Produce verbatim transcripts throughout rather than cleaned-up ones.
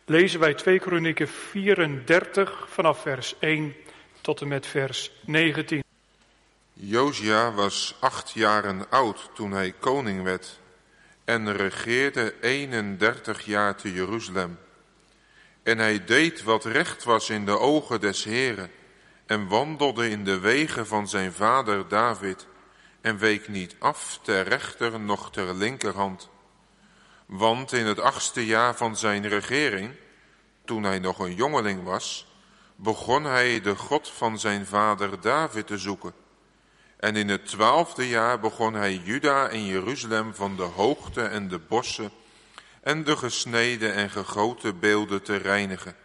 lezen wij twee Kronieken vierendertig vanaf vers één tot en met vers negentien. Josia was acht jaren oud toen hij koning werd en regeerde eenendertig jaar te Jeruzalem. En hij deed wat recht was in de ogen des Heren en wandelde in de wegen van zijn vader David en week niet af ter rechter noch ter linkerhand. Want in het achtste jaar van zijn regering, toen hij nog een jongeling was, begon hij de God van zijn vader David te zoeken. En in het twaalfde jaar begon hij Juda en Jeruzalem van de hoogte en de bossen en de gesneden en gegoten beelden te reinigen.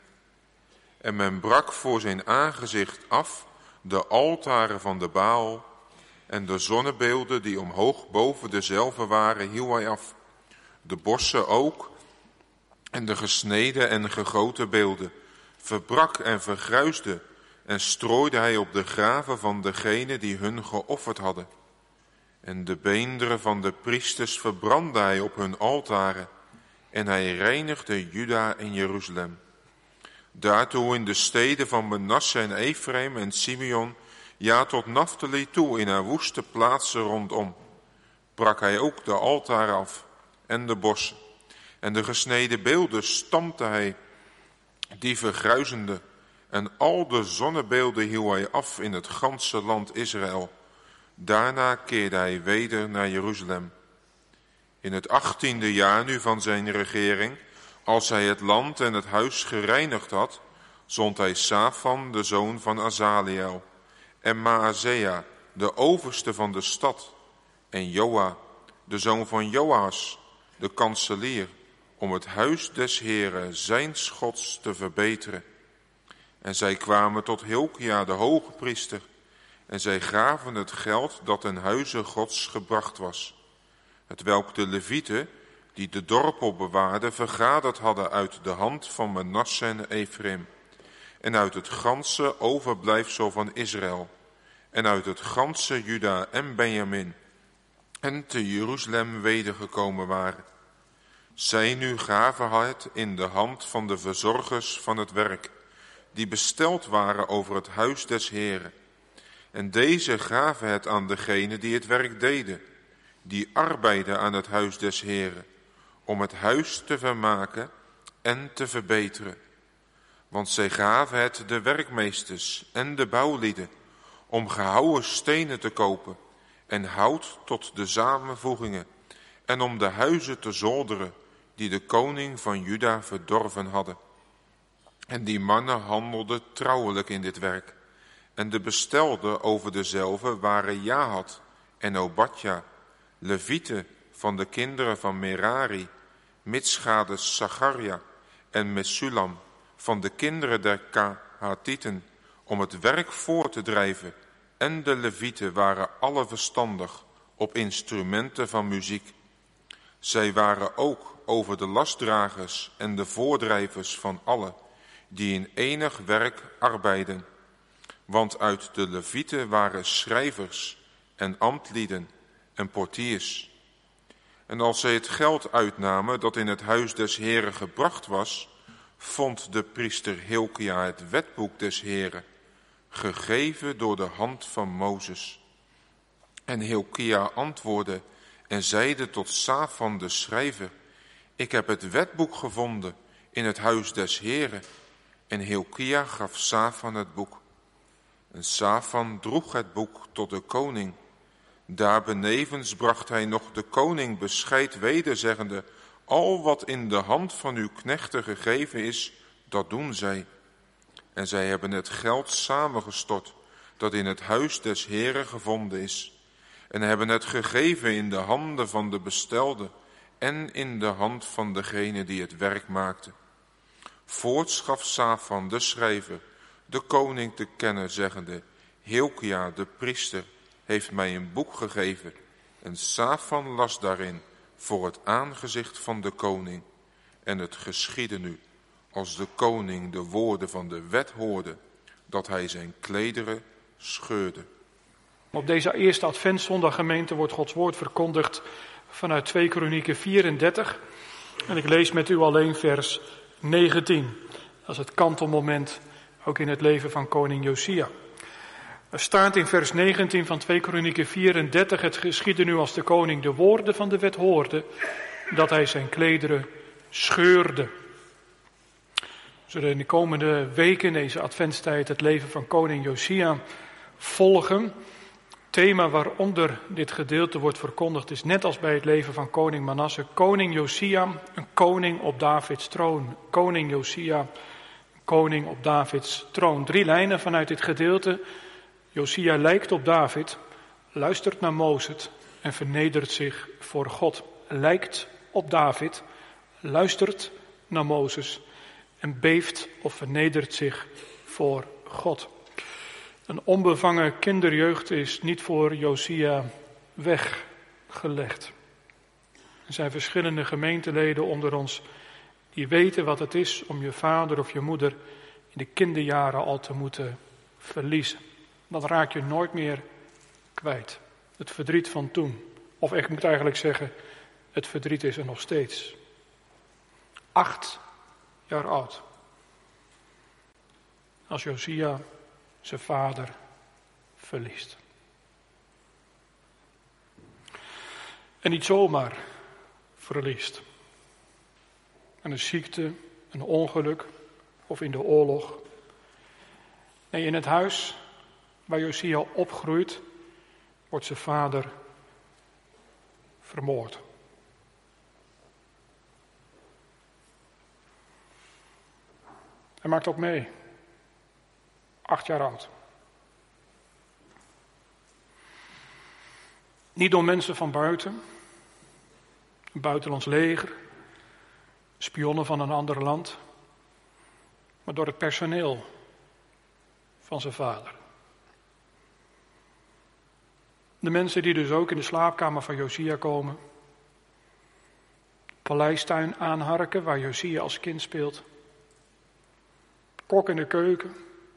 En men brak voor zijn aangezicht af de altaren van de Baal en de zonnebeelden die omhoog boven dezelfde waren, hieuw hij af. De bossen ook en de gesneden en gegoten beelden verbrak en vergruisde en strooide hij op de graven van degenen die hun geofferd hadden. En de beenderen van de priesters verbrandde hij op hun altaren en hij reinigde Juda en Jeruzalem. Daartoe in de steden van Manasse en Ephraim en Simeon, ja tot Naphtali toe in haar woeste plaatsen rondom, brak hij ook de altaren af en de bossen. En de gesneden beelden stampte hij, die vergruizende, en al de zonnebeelden hieuw hij af in het ganse land Israël. Daarna keerde hij weder naar Jeruzalem. In het achttiende jaar nu van zijn regering, als hij het land en het huis gereinigd had, zond hij Safan, de zoon van Azaliel, en Maazea, de overste van de stad, en Joa, de zoon van Joas, de kanselier, om het huis des Heren, zijns Gods, te verbeteren. En zij kwamen tot Hilkia, de hoge priester, en zij gaven het geld dat ten huize Gods gebracht was, hetwelk de Levieten, die de dorpel bewaarden, vergaderd hadden uit de hand van Manasse en Ephraim, en uit het ganse overblijfsel van Israël, en uit het ganse Juda en Benjamin, en te Jeruzalem wedergekomen waren. Zij nu gaven het in de hand van de verzorgers van het werk, die besteld waren over het huis des Heren. En deze gaven het aan degenen die het werk deden, die arbeidden aan het huis des Heren, om het huis te vermaken en te verbeteren. Want zij gaven het de werkmeesters en de bouwlieden, om gehouwen stenen te kopen en hout tot de samenvoegingen, en om de huizen te zolderen, die de koning van Juda verdorven hadden. En die mannen handelden trouwelijk in dit werk. En de bestelden over dezelve waren Jahat en Obadja, Levieten van de kinderen van Merari, Mitschades Zacharia en Mesulam van de kinderen der Kahatieten, om het werk voor te drijven. En de Levieten waren alle verstandig op instrumenten van muziek. Zij waren ook over de lastdragers en de voordrijvers van allen die in enig werk arbeiden. Want uit de Levieten waren schrijvers en ambtlieden en portiers. En als zij het geld uitnamen dat in het huis des Heren gebracht was, vond de priester Hilkia het wetboek des Heren, gegeven door de hand van Mozes. En Hilkia antwoordde en zeide tot Safan de schrijver: ik heb het wetboek gevonden in het huis des Heren. En Hilkia gaf Safan het boek. En Safan droeg het boek tot de koning. Daarbenevens bracht hij nog de koning bescheid weder, zeggende: al wat in de hand van uw knechten gegeven is, dat doen zij. En zij hebben het geld samengestort dat in het huis des Heren gevonden is, en hebben het gegeven in de handen van de bestelde en in de hand van degene die het werk maakte. Voorts gaf Safan de schrijver de koning te kennen, zeggende: Hilkia de priester heeft mij een boek gegeven. En Safan las daarin voor het aangezicht van de koning. En het geschiedde nu, als de koning de woorden van de wet hoorde, dat hij zijn klederen scheurde. Op deze eerste adventszondag, gemeente, wordt Gods woord verkondigd vanuit twee Kronieken vierendertig. En ik lees met u alleen vers negentien. Dat is het kantelmoment ook in het leven van koning Josia. Er staat in vers negentien van twee Kronieken vierendertig: het geschiedde nu als de koning de woorden van de wet hoorde, dat hij zijn klederen scheurde. We zullen in de komende weken, deze adventstijd, het leven van koning Josia volgen. Het thema waaronder dit gedeelte wordt verkondigd is net als bij het leven van koning Manasse. Koning Josia, een koning op Davids troon. Koning Josia, een koning op Davids troon. Drie lijnen vanuit dit gedeelte. Josia lijkt op David, luistert naar Mozes en vernedert zich voor God. Lijkt op David, luistert naar Mozes en beeft of vernedert zich voor God. Een onbevangen kinderjeugd is niet voor Josia weggelegd. Er zijn verschillende gemeenteleden onder ons die weten wat het is om je vader of je moeder in de kinderjaren al te moeten verliezen. Dat raak je nooit meer kwijt. Het verdriet van toen. Of ik moet eigenlijk zeggen, het verdriet is er nog steeds. Acht jaar oud. Als Josia zijn vader verliest. En niet zomaar verliest. Aan een ziekte, een ongeluk of in de oorlog. Nee, in het huis waar Josia opgroeit, wordt zijn vader vermoord. Hij maakt ook mee. Acht jaar oud. Niet door mensen van buiten, een buitenlands leger, spionnen van een ander land, maar door het personeel van zijn vader. De mensen die dus ook in de slaapkamer van Josia komen, paleistuin aanharken waar Josia als kind speelt, kok in de keuken,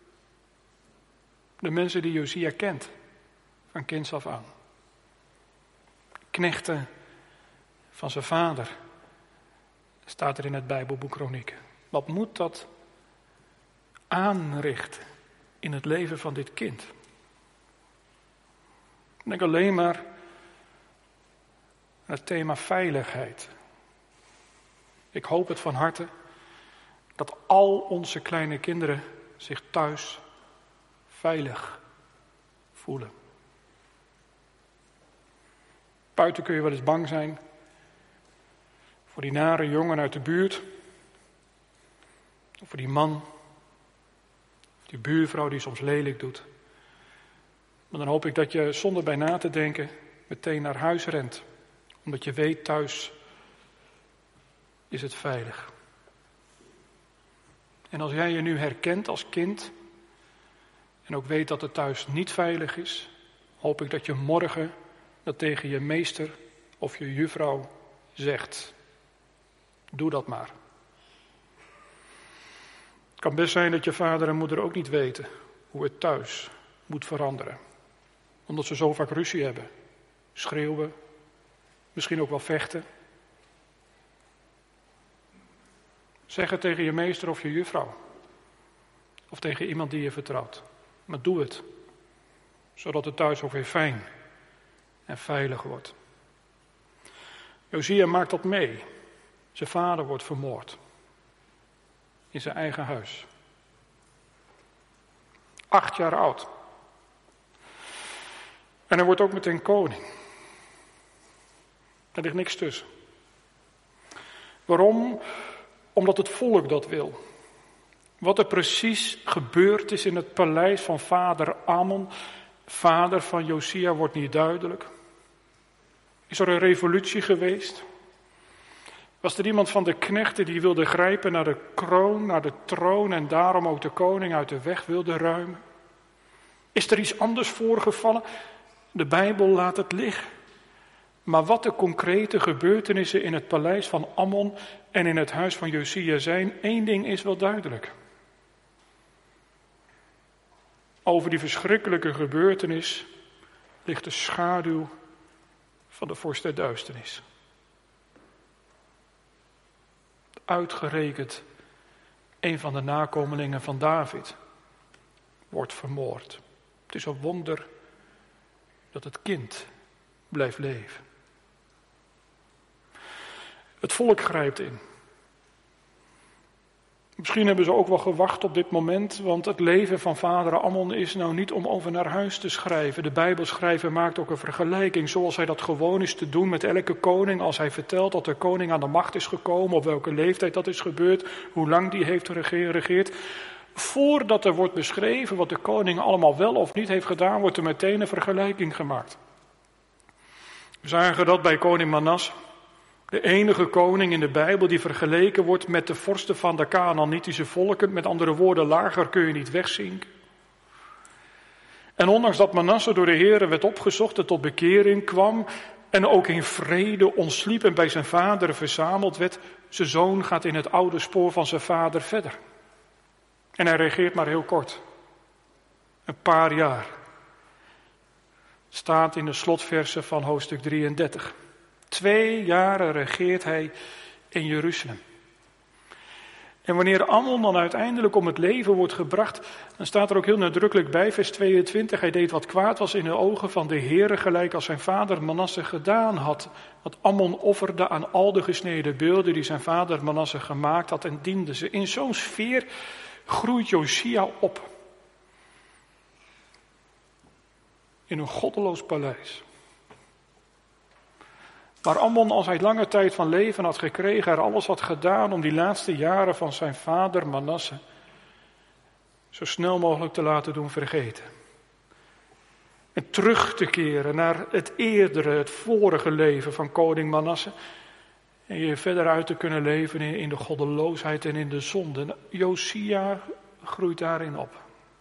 de mensen die Josia kent, van kinds af aan. Knechten van zijn vader, staat er in het Bijbelboek Kronieken. Wat moet dat aanrichten in het leven van dit kind? Ik denk alleen maar aan het thema veiligheid. Ik hoop het van harte dat al onze kleine kinderen zich thuis veilig voelen. Buiten kun je wel eens bang zijn voor die nare jongen uit de buurt. Of voor die man, of die buurvrouw die soms lelijk doet. Maar dan hoop ik dat je zonder bij na te denken meteen naar huis rent. Omdat je weet, thuis is het veilig. En als jij je nu herkent als kind en ook weet dat het thuis niet veilig is, hoop ik dat je morgen dat tegen je meester of je juffrouw zegt. Doe dat maar. Het kan best zijn dat je vader en moeder ook niet weten hoe het thuis moet veranderen. Omdat ze zo vaak ruzie hebben. Schreeuwen. Misschien ook wel vechten. Zeg het tegen je meester of je juffrouw. Of tegen iemand die je vertrouwt. Maar doe het. Zodat het thuis ook weer fijn en veilig wordt. Josia maakt dat mee. Zijn vader wordt vermoord. In zijn eigen huis. Acht jaar oud. En hij wordt ook meteen koning. Er ligt niks tussen. Waarom? Omdat het volk dat wil. Wat er precies gebeurd is in het paleis van vader Amon, vader van Josia, wordt niet duidelijk. Is er een revolutie geweest? Was er iemand van de knechten die wilde grijpen naar de kroon, naar de troon en daarom ook de koning uit de weg wilde ruimen? Is er iets anders voorgevallen? De Bijbel laat het liggen. Maar wat de concrete gebeurtenissen in het paleis van Ammon en in het huis van Josia zijn, één ding is wel duidelijk. Over die verschrikkelijke gebeurtenis ligt de schaduw van de vorst der duisternis. Uitgerekend een van de nakomelingen van David, wordt vermoord. Het is een wonder dat het kind blijft leven. Het volk grijpt in. Misschien hebben ze ook wel gewacht op dit moment, want het leven van vader Ammon is nou niet om over naar huis te schrijven. De Bijbelschrijver maakt ook een vergelijking, zoals hij dat gewoon is te doen met elke koning, als hij vertelt dat de koning aan de macht is gekomen, op welke leeftijd dat is gebeurd, hoe lang die heeft geregeerd. Voordat er wordt beschreven wat de koning allemaal wel of niet heeft gedaan, wordt er meteen een vergelijking gemaakt. We zagen dat bij koning Manasse. De enige koning in de Bijbel die vergeleken wordt met de vorsten van de Kanaanitische volken. Met andere woorden, lager kun je niet wegzinken. En ondanks dat Manasse door de Heere werd opgezocht en tot bekering kwam. En ook in vrede ontsliep en bij zijn vader verzameld werd. Zijn zoon gaat in het oude spoor van zijn vader verder. En hij regeert maar heel kort. Een paar jaar. Het staat in de slotversen van hoofdstuk drieëndertig. Twee jaren regeert hij in Jeruzalem. En wanneer Ammon dan uiteindelijk om het leven wordt gebracht, dan staat er ook heel nadrukkelijk bij, vers tweeëntwintig, hij deed wat kwaad was in de ogen van de Heere, gelijk als zijn vader Manasse gedaan had. Want Ammon offerde aan al de gesneden beelden die zijn vader Manasse gemaakt had en diende ze. In zo'n sfeer groeit Josia op. In een goddeloos paleis. Maar Ammon, als hij lange tijd van leven had gekregen, er alles had gedaan om die laatste jaren van zijn vader Manasse zo snel mogelijk te laten doen vergeten. En terug te keren naar het eerdere, het vorige leven van koning Manasse. En je verder uit te kunnen leven in de goddeloosheid en in de zonde. Josia groeit daarin op.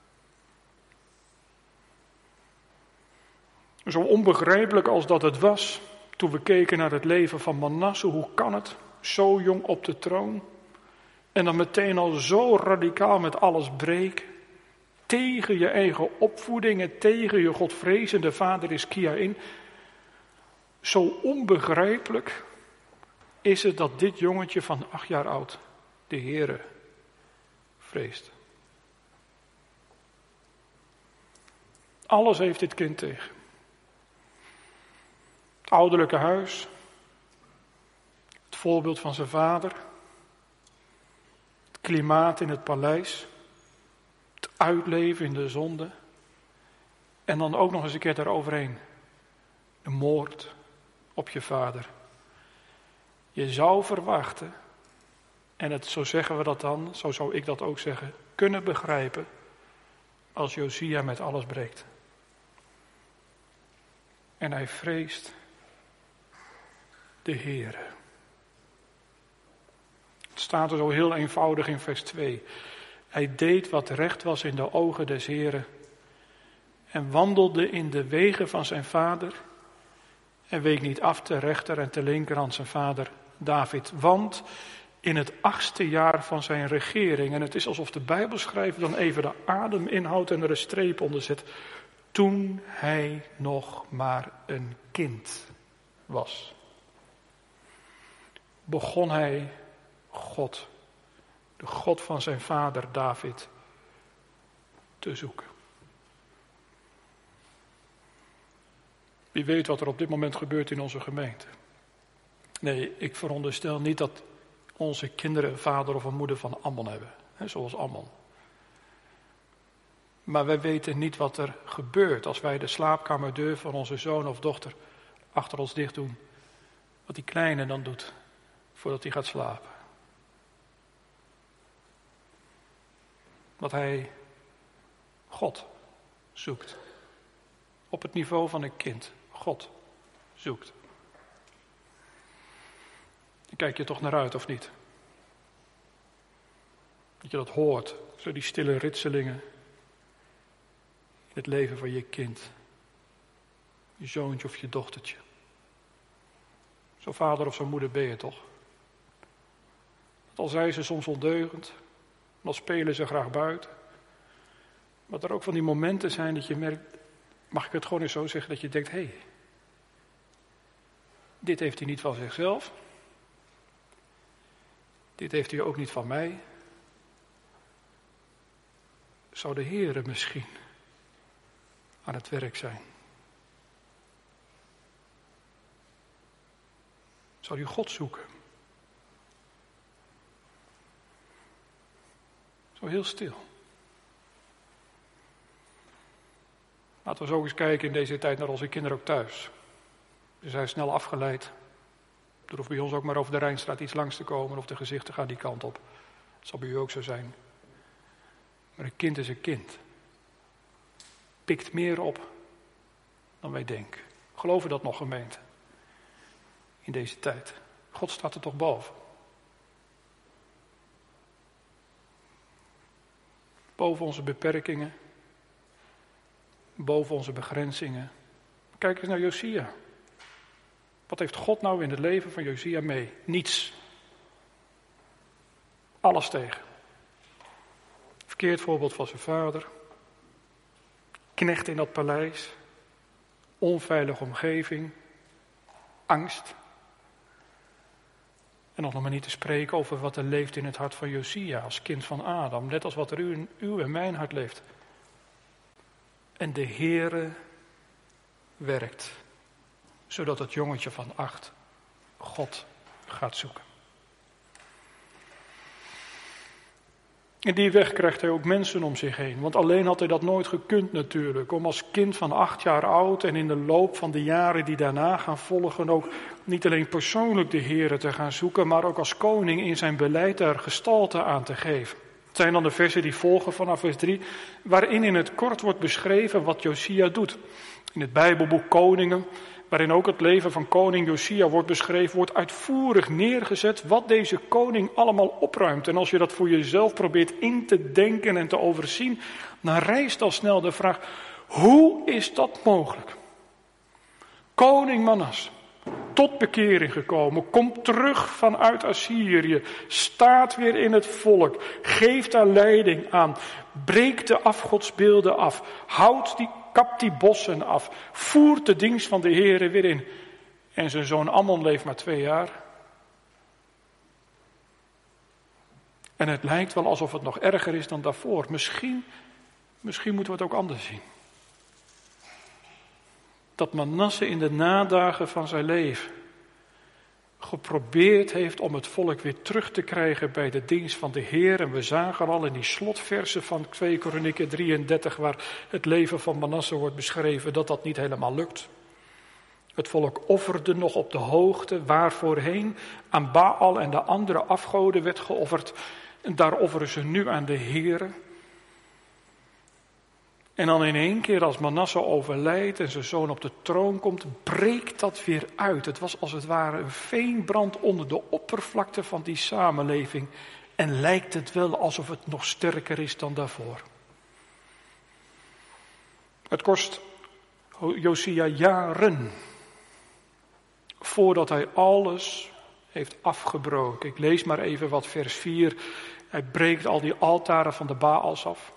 Zo onbegrijpelijk als dat het was, toen we keken naar het leven van Manasse, hoe kan het? Zo jong op de troon. En dan meteen al zo radicaal met alles breken. Tegen je eigen opvoeding en tegen je godvrezende vader Hiskia in. Zo onbegrijpelijk is het dat dit jongetje van acht jaar oud de Heere vreest. Alles heeft dit kind tegen. Het ouderlijke huis, het voorbeeld van zijn vader, het klimaat in het paleis, het uitleven in de zonde en dan ook nog eens een keer daaroverheen, de moord op je vader. Je zou verwachten, en het, zo zeggen we dat dan, zo zou ik dat ook zeggen, kunnen begrijpen als Josia met alles breekt. En hij vreest de Heere. Het staat er zo heel eenvoudig in vers twee. Hij deed wat recht was in de ogen des Heeren en wandelde in de wegen van zijn vader en week niet af te rechter en te linker aan zijn vader David. Want in het achtste jaar van zijn regering, en het is alsof de Bijbelschrijver dan even de adem inhoudt en er een streep onder zet, toen hij nog maar een kind was, begon hij God, de God van zijn vader David, te zoeken. Wie weet wat er op dit moment gebeurt in onze gemeente. Nee, ik veronderstel niet dat onze kinderen een vader of een moeder van Ammon hebben, hè, zoals Ammon. Maar wij weten niet wat er gebeurt als wij de slaapkamerdeur van onze zoon of dochter achter ons dicht doen. Wat die kleine dan doet voordat hij gaat slapen. Dat hij God zoekt. Op het niveau van een kind. God zoekt. Dan kijk je toch naar uit, of niet? Dat je dat hoort. Zo die stille ritselingen in het leven van je kind. Je zoontje of je dochtertje. Zo'n vader of zo'n moeder ben je toch? Al zijn ze soms ondeugend. Dan spelen ze graag buiten. Maar er ook van die momenten zijn dat je merkt, mag ik het gewoon eens zo zeggen, dat je denkt, hé, hey, dit heeft hij niet van zichzelf. Dit heeft hij ook niet van mij. zou de Heere misschien aan het werk zijn? Zou u God zoeken? Zo heel stil. Laten we zo eens kijken in deze tijd naar onze kinderen ook thuis. Ze zijn snel afgeleid. Er hoeft bij ons ook maar over de Rijnstraat iets langs te komen of de gezichten gaan die kant op. Dat zal bij u ook zo zijn. Maar een kind is een kind. Pikt meer op dan wij denken. Geloven dat nog, gemeente? In deze tijd. God staat er toch boven. Boven onze beperkingen. Boven onze begrenzingen. Kijk eens naar Josia. Wat heeft God nou in het leven van Josia mee? Niets. Alles tegen. Verkeerd voorbeeld van zijn vader. Knecht in dat paleis. Onveilige omgeving. Angst. En nog maar niet te spreken over wat er leeft in het hart van Josia als kind van Adam. Net als wat er in uw en mijn hart leeft. En de Heere werkt. Zodat het jongetje van acht God gaat zoeken. En die weg krijgt hij ook mensen om zich heen. Want alleen had hij dat nooit gekund natuurlijk. Om als kind van acht jaar oud en in de loop van de jaren die daarna gaan volgen ook niet alleen persoonlijk de Heere te gaan zoeken, maar ook als koning in zijn beleid daar gestalte aan te geven. Het zijn dan de versen die volgen vanaf vers drie, waarin in het kort wordt beschreven wat Josia doet. In het Bijbelboek Koningen, waarin ook het leven van koning Josia wordt beschreven, wordt uitvoerig neergezet wat deze koning allemaal opruimt. En als je dat voor jezelf probeert in te denken en te overzien, dan rijst al snel de vraag, hoe is dat mogelijk? Koning Manasse, tot bekering gekomen, komt terug vanuit Assyrië, staat weer in het volk, geeft daar leiding aan, breekt de afgodsbeelden af, houdt die kapt die bossen af, voert de dienst van de Heere weer in. En zijn zoon Ammon leeft maar twee jaar. En het lijkt wel alsof het nog erger is dan daarvoor. Misschien, misschien moeten we het ook anders zien. Dat Manasse in de nadagen van zijn leven geprobeerd heeft om het volk weer terug te krijgen bij de dienst van de Heer. En we zagen al in die slotversen van twee Kronieken drieëndertig, waar het leven van Manasse wordt beschreven, dat dat niet helemaal lukt. Het volk offerde nog op de hoogte waar voorheen aan Baal en de andere afgoden werd geofferd. En daar offeren ze nu aan de Heer. En dan in één keer als Manasse overlijdt en zijn zoon op de troon komt, breekt dat weer uit. Het was als het ware een veenbrand onder de oppervlakte van die samenleving. En lijkt het wel alsof het nog sterker is dan daarvoor. Het kost Josia jaren voordat hij alles heeft afgebroken. Ik lees maar even wat vers vier. Hij breekt al die altaren van de Baals af.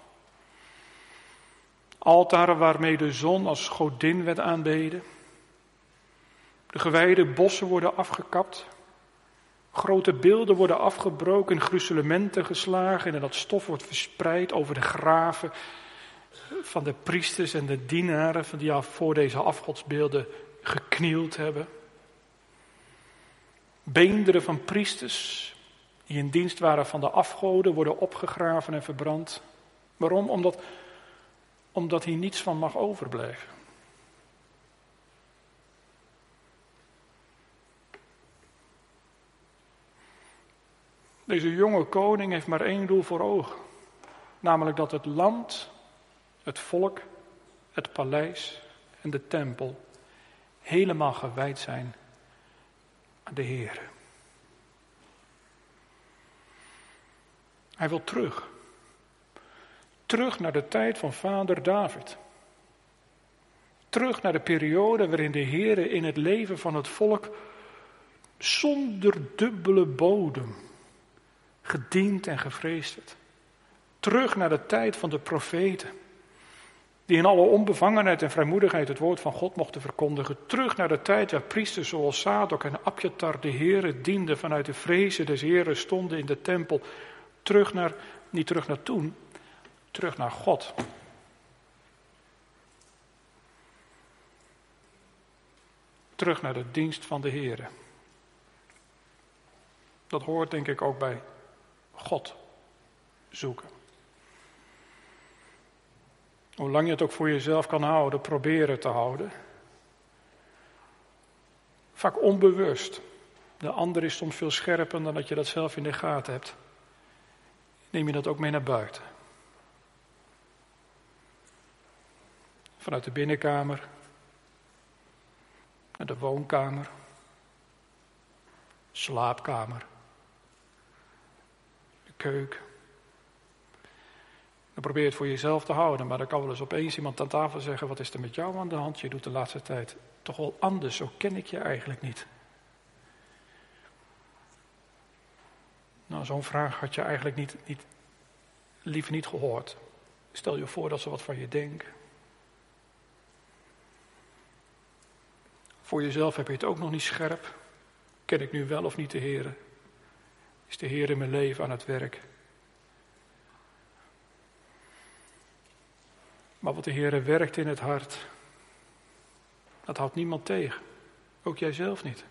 Altaren waarmee de zon als godin werd aanbeden. De gewijde bossen worden afgekapt. Grote beelden worden afgebroken, gruzelementen geslagen en dat stof wordt verspreid over de graven van de priesters en de dienaren die al voor deze afgodsbeelden geknield hebben. Beenderen van priesters die in dienst waren van de afgoden worden opgegraven en verbrand. Waarom? Omdat, omdat hier niets van mag overblijven. Deze jonge koning heeft maar één doel voor ogen. Namelijk dat het land, het volk, het paleis en de tempel helemaal gewijd zijn aan de Heer. Hij wil terug. Terug naar de tijd van vader David. Terug naar de periode waarin de Heer in het leven van het volk zonder dubbele bodem gediend en gevreesd werd. Terug naar de tijd van de profeten, die in alle onbevangenheid en vrijmoedigheid het woord van God mochten verkondigen. Terug naar de tijd waar priesters zoals Zadok en Abjatar de Heere dienden vanuit de vrezen des Heeren stonden in de tempel. Terug naar, niet terug naar toen, Terug naar God. Terug naar de dienst van de Heere. Dat hoort denk ik ook bij God zoeken. Hoe lang je het ook voor jezelf kan houden, proberen te houden. Vaak onbewust. De ander is soms veel scherper dan dat je dat zelf in de gaten hebt. Neem je dat ook mee naar buiten. Vanuit de binnenkamer. Naar de woonkamer. Slaapkamer. De keuken. Dan probeer je het voor jezelf te houden, maar dan kan wel eens opeens iemand aan tafel zeggen: wat is er met jou aan de hand? Je doet de laatste tijd toch wel anders, zo ken ik je eigenlijk niet. Nou, zo'n vraag had je eigenlijk niet, niet, liever niet gehoord. Stel je voor dat ze wat van je denken. Voor jezelf heb je het ook nog niet scherp. Ken ik nu wel of niet de Heere? Is de Heer in mijn leven aan het werk? Maar wat de Heere werkt in het hart, dat houdt niemand tegen. Ook jijzelf niet.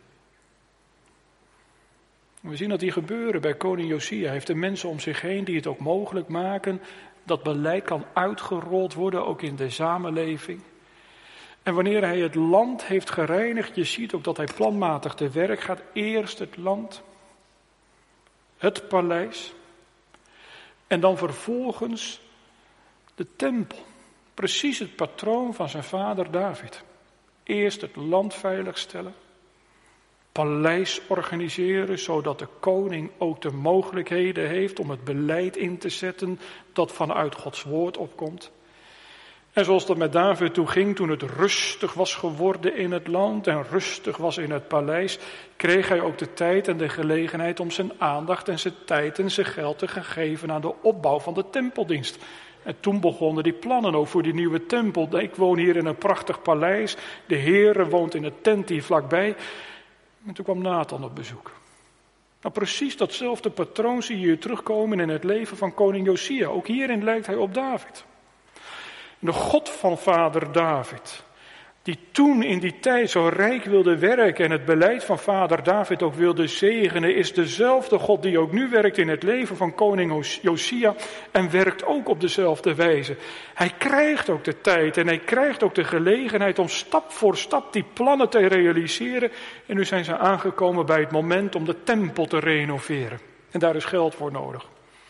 We zien dat die gebeuren bij koning Josia. Hij heeft de mensen om zich heen die het ook mogelijk maken dat beleid kan uitgerold worden, ook in de samenleving. En wanneer hij het land heeft gereinigd, je ziet ook dat hij planmatig te werk gaat. Eerst het land, het paleis en dan vervolgens de tempel. Precies het patroon van zijn vader David. Eerst het land veiligstellen, paleis organiseren, zodat de koning ook de mogelijkheden heeft om het beleid in te zetten dat vanuit Gods woord opkomt. En zoals dat met David toe ging, toen het rustig was geworden in het land en rustig was in het paleis, kreeg hij ook de tijd en de gelegenheid om zijn aandacht en zijn tijd en zijn geld te gaan geven aan de opbouw van de tempeldienst. En toen begonnen die plannen ook voor die nieuwe tempel. Ik woon hier in een prachtig paleis, de Heere woont in het tent hier vlakbij. En toen kwam Nathan op bezoek. Nou, precies datzelfde patroon zie je hier terugkomen in het leven van koning Josia. Ook hierin lijkt hij op David. De God van vader David, die toen in die tijd zo rijk wilde werken en het beleid van vader David ook wilde zegenen, is dezelfde God die ook nu werkt in het leven van koning Josia en werkt ook op dezelfde wijze. Hij krijgt ook de tijd en hij krijgt ook de gelegenheid om stap voor stap die plannen te realiseren. En nu zijn ze aangekomen bij het moment om de tempel te renoveren. En daar is geld voor nodig.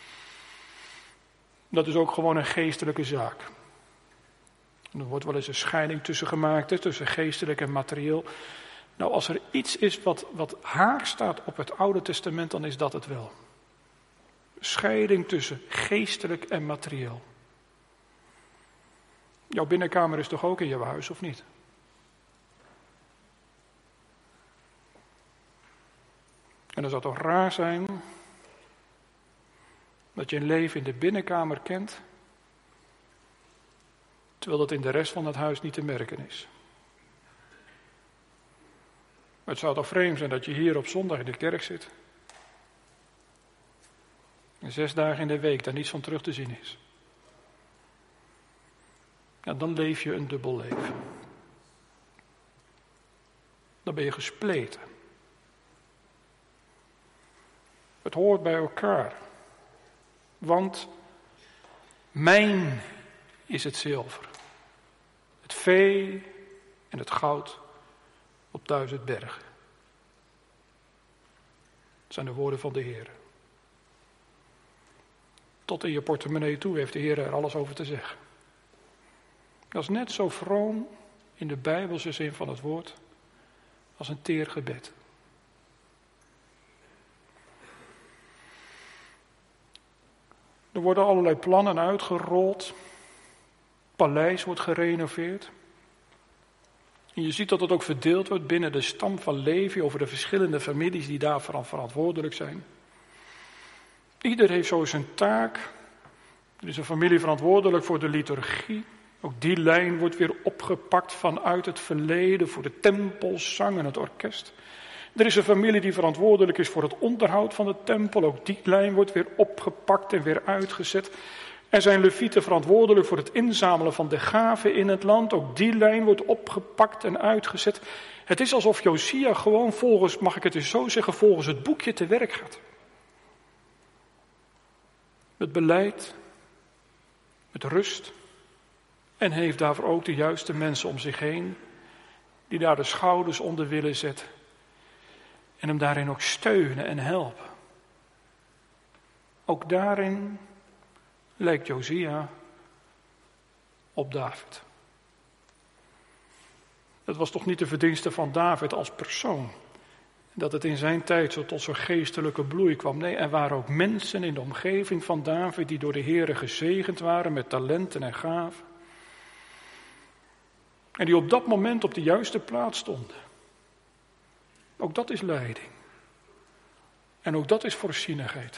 Dat is ook gewoon een geestelijke zaak. Er wordt wel eens een scheiding tussen gemaakt, hè, tussen geestelijk en materieel. Nou, als er iets is wat, wat haak staat op het Oude Testament, dan is dat het wel. Scheiding tussen geestelijk en materieel. Jouw binnenkamer is toch ook in jouw huis, of niet? En dan zou het toch raar zijn dat je een leven in de binnenkamer kent, terwijl dat in de rest van het huis niet te merken is. Maar het zou toch vreemd zijn dat je hier op zondag in de kerk zit. En zes dagen in de week daar niets van terug te zien is. Ja, dan leef je een dubbel leven. Dan ben je gespleten. Het hoort bij elkaar. Want mijn is het zilver. Het vee en het goud op duizend bergen. Dat zijn de woorden van de Heer. Tot in je portemonnee toe heeft de Heer er alles over te zeggen. Dat is net zo vroom in de Bijbelse zin van het woord als een teer gebed. Er worden allerlei plannen uitgerold. Paleis wordt gerenoveerd. En je ziet dat het ook verdeeld wordt binnen de stam van Levi over de verschillende families die daarvoor verantwoordelijk zijn. Ieder heeft zo zijn taak. Er is een familie verantwoordelijk voor de liturgie. Ook die lijn wordt weer opgepakt vanuit het verleden voor de tempel, zang en het orkest. Er is een familie die verantwoordelijk is voor het onderhoud van de tempel. Ook die lijn wordt weer opgepakt en weer uitgezet. Er zijn levieten verantwoordelijk voor het inzamelen van de gaven in het land. Ook die lijn wordt opgepakt en uitgezet. Het is alsof Josia gewoon volgens, mag ik het eens zo zeggen, volgens het boekje te werk gaat. Met beleid, met rust. En heeft daarvoor ook de juiste mensen om zich heen, die daar de schouders onder willen zetten. En hem daarin ook steunen en helpen. Ook daarin lijkt Josia op David. Het was toch niet de verdienste van David als persoon, dat het in zijn tijd zo tot zo'n geestelijke bloei kwam. Nee, er waren ook mensen in de omgeving van David die door de Heere gezegend waren met talenten en gaven. En die op dat moment op de juiste plaats stonden. Ook dat is leiding. En ook dat is voorzienigheid.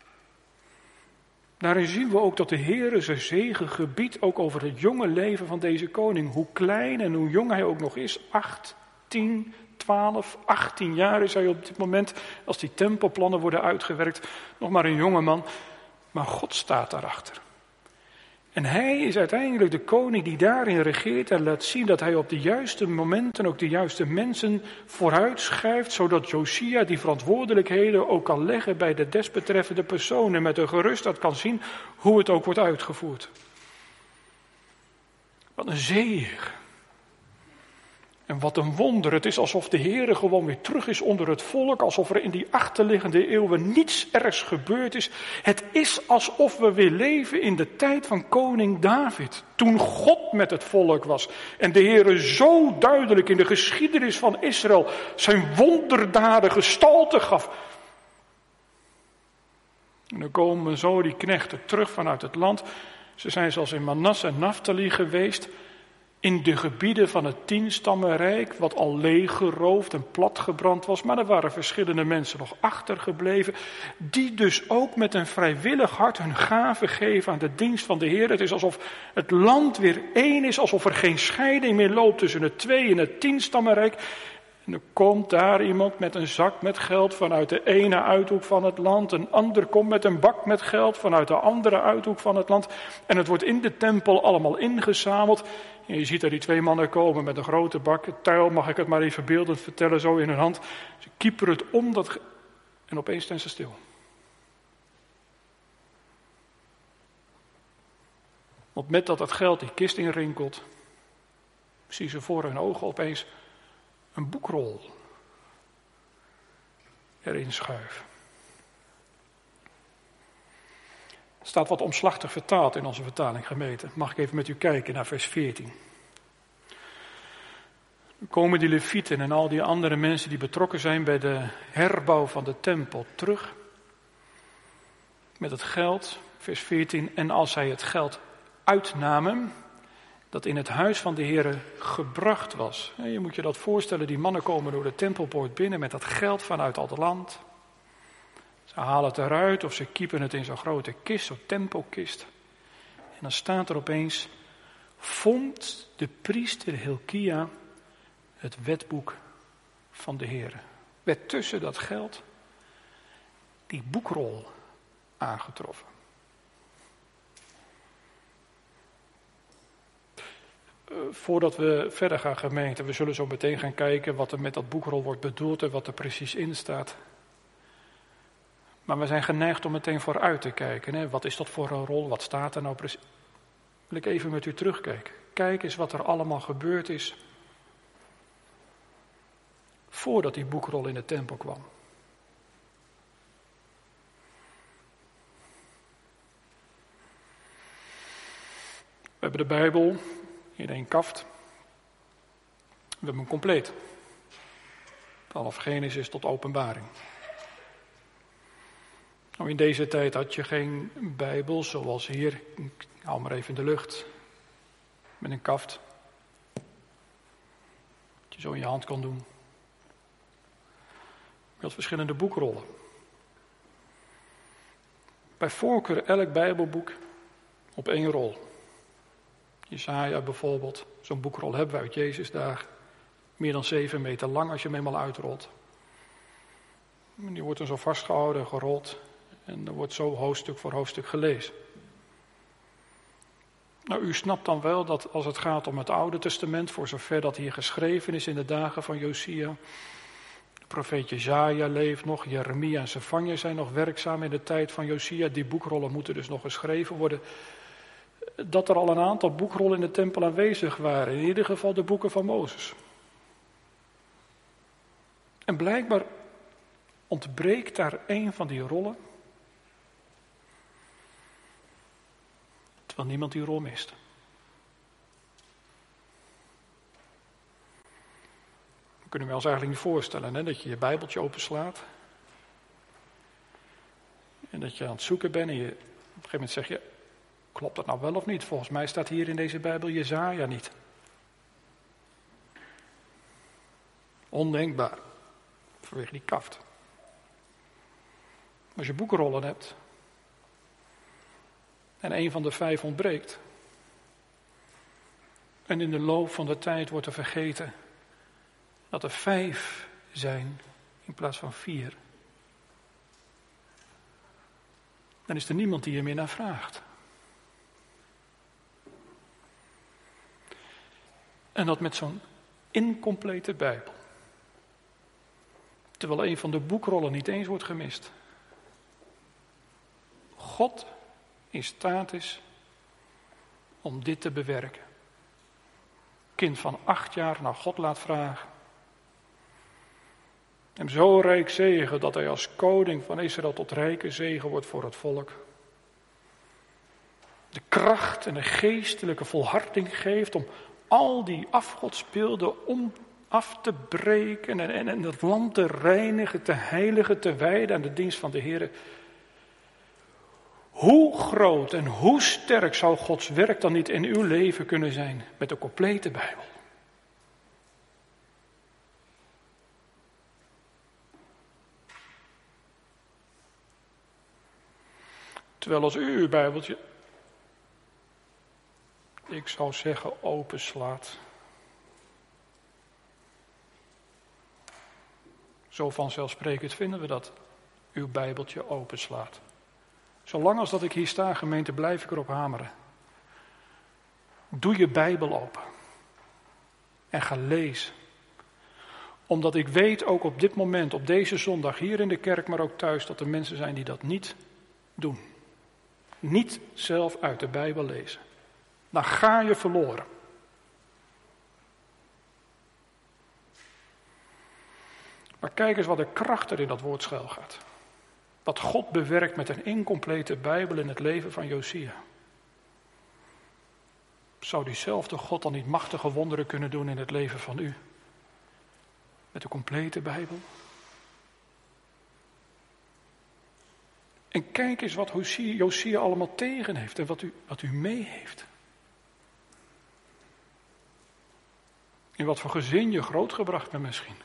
Daarin zien we ook dat de Heere zijn zegen gebiedt ook over het jonge leven van deze koning. Hoe klein en hoe jong hij ook nog is. acht, tien, twaalf, achttien jaar is hij op dit moment. Als die tempelplannen worden uitgewerkt. Nog maar een jonge man. Maar God staat daarachter. En hij is uiteindelijk de koning die daarin regeert en laat zien dat hij op de juiste momenten ook de juiste mensen vooruitschuift, zodat Josia die verantwoordelijkheden ook kan leggen bij de desbetreffende persoon en met een gerustheid kan zien hoe het ook wordt uitgevoerd. Wat een zegen. En wat een wonder. Het is alsof de Heere gewoon weer terug is onder het volk. Alsof er in die achterliggende eeuwen niets ergs gebeurd is. Het is alsof we weer leven in de tijd van koning David. Toen God met het volk was. En de Heere zo duidelijk in de geschiedenis van Israël zijn wonderdaden gestalte gaf. En dan komen zo die knechten terug vanuit het land. Ze zijn zelfs in Manasse en Naphtali geweest. In de gebieden van het tienstammenrijk, wat al leeggeroofd en platgebrand was. Maar er waren verschillende mensen nog achtergebleven. Die dus ook met een vrijwillig hart hun gaven geven aan de dienst van de Heer. Het is alsof het land weer één is. Alsof er geen scheiding meer loopt tussen het twee- en het tienstammenrijk. En er komt daar iemand met een zak met geld vanuit de ene uithoek van het land. Een ander komt met een bak met geld vanuit de andere uithoek van het land. En het wordt in de tempel allemaal ingezameld. En je ziet daar die twee mannen komen met een grote bak. Het tuil, mag ik het maar even beeldend vertellen, zo in hun hand. Ze kieperen het om dat ge- en opeens staan ze stil. Want met dat het geld die kist inrinkelt, zien ze voor hun ogen opeens een boekrol erin schuiven. Het staat wat omslachtig vertaald in onze vertaling gemeten. Mag ik even met u kijken naar vers veertien. Dan komen die levieten en al die andere mensen die betrokken zijn bij de herbouw van de tempel terug. Met het geld, vers veertien. En als zij het geld uitnamen, dat in het huis van de Heere gebracht was. Je moet je dat voorstellen, die mannen komen door de tempelpoort binnen met dat geld vanuit al het land. Ze halen het eruit of ze kiepen het in zo'n grote kist, zo'n tempelkist. En dan staat er opeens, vond de priester Hilkia het wetboek van de Heere. Werd tussen dat geld die boekrol aangetroffen. Uh, voordat we verder gaan, gemeente, we zullen zo meteen gaan kijken wat er met dat boekrol wordt bedoeld en wat er precies in staat. Maar we zijn geneigd om meteen vooruit te kijken. Hè? Wat is dat voor een rol? Wat staat er nou precies? Wil ik even met u terugkijken. Kijk eens wat er allemaal gebeurd is voordat die boekrol in de tempel kwam. We hebben de Bijbel in één kaft. We hebben hem compleet. Vanaf Genesis tot Openbaring. Nou, in deze tijd had je geen Bijbel zoals hier. Ik hou maar even in de lucht. Met een kaft. Dat je zo in je hand kon doen. Je had verschillende boekrollen. Bij voorkeur elk Bijbelboek op één rol. Jesaja bijvoorbeeld, zo'n boekrol hebben we uit Jezus dagen. Meer dan zeven meter lang als je hem eenmaal uitrolt. Die wordt dan zo vastgehouden en gerold. En er wordt zo hoofdstuk voor hoofdstuk gelezen. Nou, u snapt dan wel dat als het gaat om het Oude Testament, voor zover dat hier geschreven is in de dagen van Josia, de profeet Jesaja leeft nog, Jeremia en Sefanja zijn nog werkzaam in de tijd van Josia, die boekrollen moeten dus nog geschreven worden, dat er al een aantal boekrollen in de tempel aanwezig waren, in ieder geval de boeken van Mozes. En blijkbaar ontbreekt daar een van die rollen, terwijl niemand die rol mist. We kunnen we ons eigenlijk niet voorstellen, hè, dat je je Bijbeltje openslaat en dat je aan het zoeken bent en je op een gegeven moment zeg je, klopt dat nou wel of niet? Volgens mij staat hier in deze Bijbel Jesaja niet. Ondenkbaar, vanwege die kaft. Als je boekrollen hebt en een van de vijf ontbreekt en in de loop van de tijd wordt er vergeten dat er vijf zijn in plaats van vier, dan is er niemand die er meer naar vraagt. En dat met zo'n incomplete Bijbel. Terwijl een van de boekrollen niet eens wordt gemist. God in staat is om dit te bewerken. Kind van acht jaar naar God laat vragen. Hem zo rijk zegen dat hij als koning van Israël tot rijke zegen wordt voor het volk. De kracht en de geestelijke volharding geeft om al die afgodsbeelden om af te breken en, en, en het land te reinigen, te heiligen, te wijden aan de dienst van de Heer. Hoe groot en hoe sterk zou Gods werk dan niet in uw leven kunnen zijn met de complete Bijbel? Terwijl als u uw Bijbeltje, ik zou zeggen, openslaat. Zo vanzelfsprekend vinden we dat uw Bijbeltje openslaat. Zolang als dat ik hier sta, gemeente, blijf ik erop hameren. Doe je Bijbel open. En ga lezen. Omdat ik weet ook op dit moment, op deze zondag, hier in de kerk, maar ook thuis, dat er mensen zijn die dat niet doen. Niet zelf uit de Bijbel lezen. Dan ga je verloren. Maar kijk eens wat de kracht er in dat woord schuil gaat. Wat God bewerkt met een incomplete Bijbel in het leven van Josia. Zou diezelfde God dan niet machtige wonderen kunnen doen in het leven van u? Met een complete Bijbel? En kijk eens wat Josia allemaal tegen heeft en wat u, wat u mee heeft. In wat voor gezin je grootgebracht bent misschien.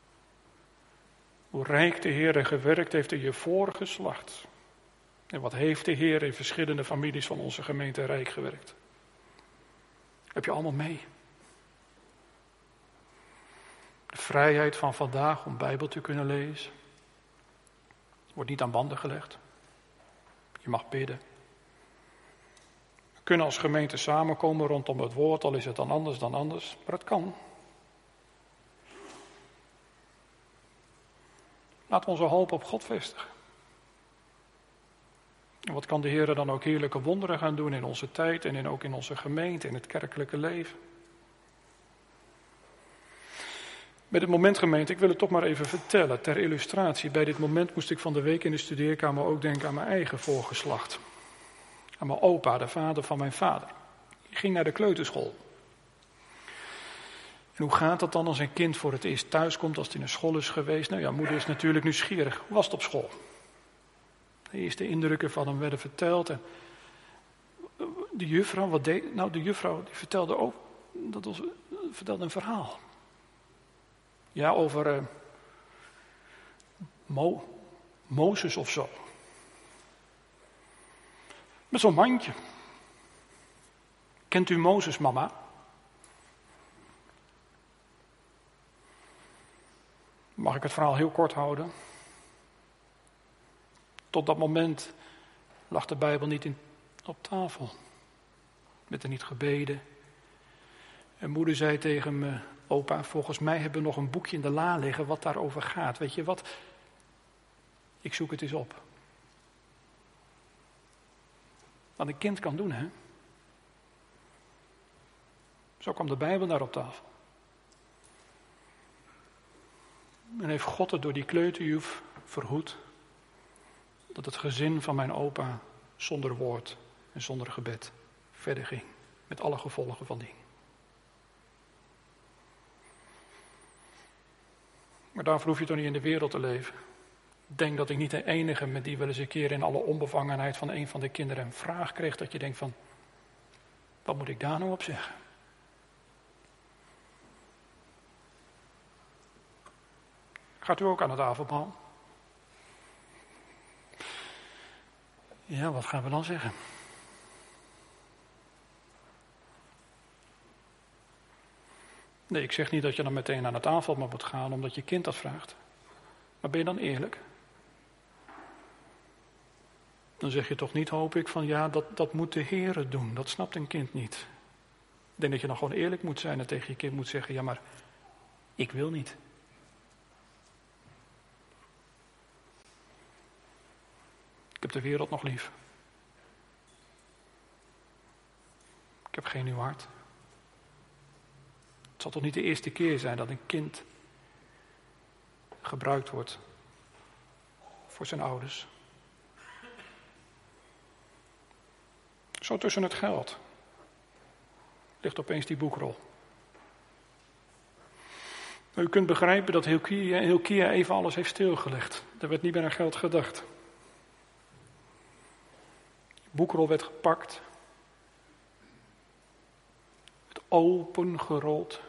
Hoe rijk de Heer gewerkt heeft in je vorige geslacht. En wat heeft de Heer in verschillende families van onze gemeente rijk gewerkt. Heb je allemaal mee. De vrijheid van vandaag om Bijbel te kunnen lezen. Wordt niet aan banden gelegd. Je mag bidden. We kunnen als gemeente samenkomen rondom het woord, al is het dan anders dan anders. Maar het kan. Laten we onze hoop op God vestigen. En wat kan de Heer dan ook heerlijke wonderen gaan doen in onze tijd en in, ook in onze gemeente, in het kerkelijke leven. Bij dit moment, gemeente, ik wil het toch maar even vertellen, ter illustratie. Bij dit moment moest ik van de week in de studeerkamer ook denken aan mijn eigen voorgeslacht. Aan mijn opa, de vader van mijn vader. Die ging naar de kleuterschool. En hoe gaat dat dan als een kind voor het eerst thuis komt, als het in een school is geweest? Nou ja, moeder is natuurlijk nieuwsgierig. Hoe was het op school? De eerste indrukken van hem werden verteld. En de juffrouw, wat deed... Nou, de juffrouw die vertelde ook, dat was, vertelde een verhaal. Ja, over uh, Mo, Mozes of zo. Met zo'n mandje. Kent u Mozes, mama? Mag ik het verhaal heel kort houden? Tot dat moment lag de Bijbel niet in, op tafel. werd er niet gebeden. En moeder zei tegen me, opa, volgens mij hebben we nog een boekje in de la liggen wat daarover gaat. Weet je wat? Ik zoek het eens op. Wat een kind kan doen, hè? Zo kwam de Bijbel daar op tafel. En heeft God het door die kleuterjuf verhoed dat het gezin van mijn opa zonder woord en zonder gebed verder ging. Met alle gevolgen van dien. Maar daarvoor hoef je toch niet in de wereld te leven. Ik denk dat ik niet de enige ben die wel eens een keer in alle onbevangenheid van een van de kinderen een vraag kreeg dat je denkt van, wat moet ik daar nou op zeggen? Gaat u ook aan het avondmaal? Ja, wat gaan we dan zeggen? Nee, ik zeg niet dat je dan meteen aan het avondmaal moet gaan omdat je kind dat vraagt. Maar ben je dan eerlijk? Dan zeg je toch niet, hoop ik, van ja, dat, dat moet de Heere doen. Dat snapt een kind niet. Ik denk dat je dan gewoon eerlijk moet zijn en tegen je kind moet zeggen, ja, maar ik wil niet. Ik heb de wereld nog lief. Ik heb geen nieuw hart. Het zal toch niet de eerste keer zijn dat een kind gebruikt wordt voor zijn ouders. Zo tussen het geld ligt opeens die boekrol. U kunt begrijpen dat Hilkia, Hilkia even alles heeft stilgelegd. Er werd niet meer aan geld gedacht. De boekrol werd gepakt. Werd opengerold.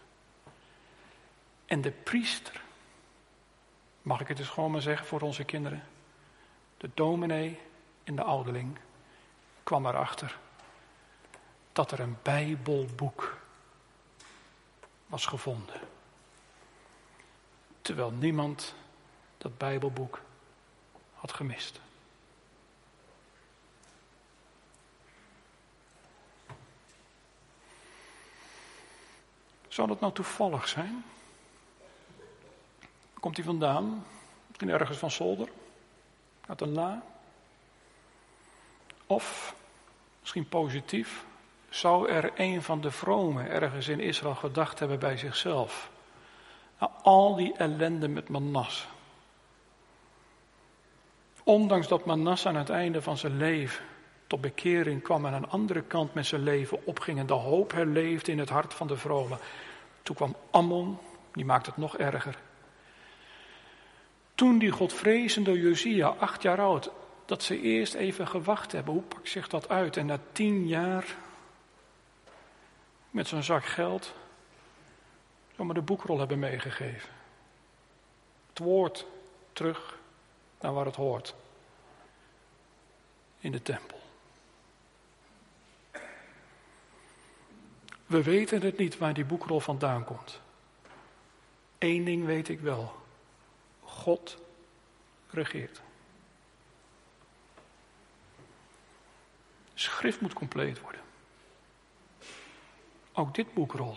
En de priester, mag ik het dus gewoon maar zeggen voor onze kinderen, de dominee en de ouderling, kwam erachter dat er een Bijbelboek was gevonden. Terwijl niemand dat Bijbelboek had gemist. Zou dat nou toevallig zijn? Komt hij vandaan? Misschien ergens van zolder? Uit een la? Of, misschien positief, zou er een van de vromen ergens in Israël gedacht hebben bij zichzelf. Nou, al die ellende met Manasse. Ondanks dat Manasse aan het einde van zijn leven tot bekering kwam en aan de andere kant met zijn leven opging en de hoop herleefde in het hart van de vromen. Toen kwam Ammon, die maakt het nog erger. Toen die godvrezende Josia, acht jaar oud, dat ze eerst even gewacht hebben. Hoe pakt zich dat uit? En na tien jaar, met zo'n zak geld, zomaar de boekrol hebben meegegeven. Het woord terug naar waar het hoort. In de tempel. We weten het niet waar die boekrol vandaan komt. Eén ding weet ik wel. God regeert. Schrift moet compleet worden. Ook dit boekrol.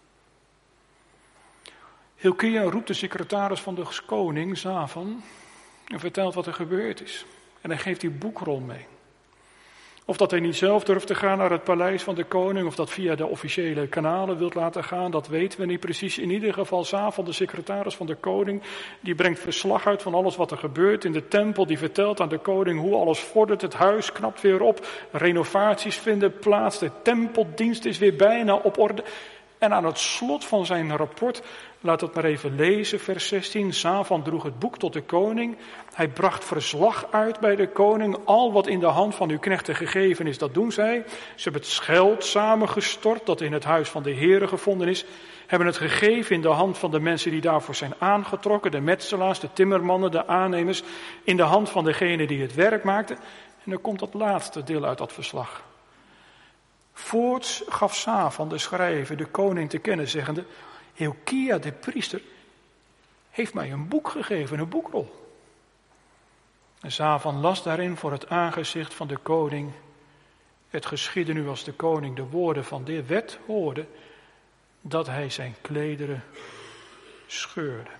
Hilkia roept de secretaris van de koning, Safan, en vertelt wat er gebeurd is. En hij geeft die boekrol mee. Of dat hij niet zelf durft te gaan naar het paleis van de koning, of dat via de officiële kanalen wilt laten gaan, dat weten we niet precies. In ieder geval, Safan, de secretaris van de koning, die brengt verslag uit van alles wat er gebeurt in de tempel. Die vertelt aan de koning hoe alles vordert, het huis knapt weer op, renovaties vinden plaats, de tempeldienst is weer bijna op orde. En aan het slot van zijn rapport, laat het maar even lezen, vers zestien. Safan droeg het boek tot de koning. Hij bracht verslag uit bij de koning. Al wat in de hand van uw knechten gegeven is, dat doen zij. Ze hebben het geld samengestort dat in het huis van de Heere gevonden is. Hebben het gegeven in de hand van de mensen die daarvoor zijn aangetrokken. De metselaars, de timmermannen, de aannemers. In de hand van degene die het werk maakte. En dan komt dat laatste deel uit dat verslag. Voorts gaf Safan, de schrijver, de koning te kennen, zeggende: Hilkia, de priester, heeft mij een boek gegeven, een boekrol. En Safan las daarin voor het aangezicht van de koning Het geschiedde nu als de koning de woorden van de wet hoorde, dat hij zijn klederen scheurde.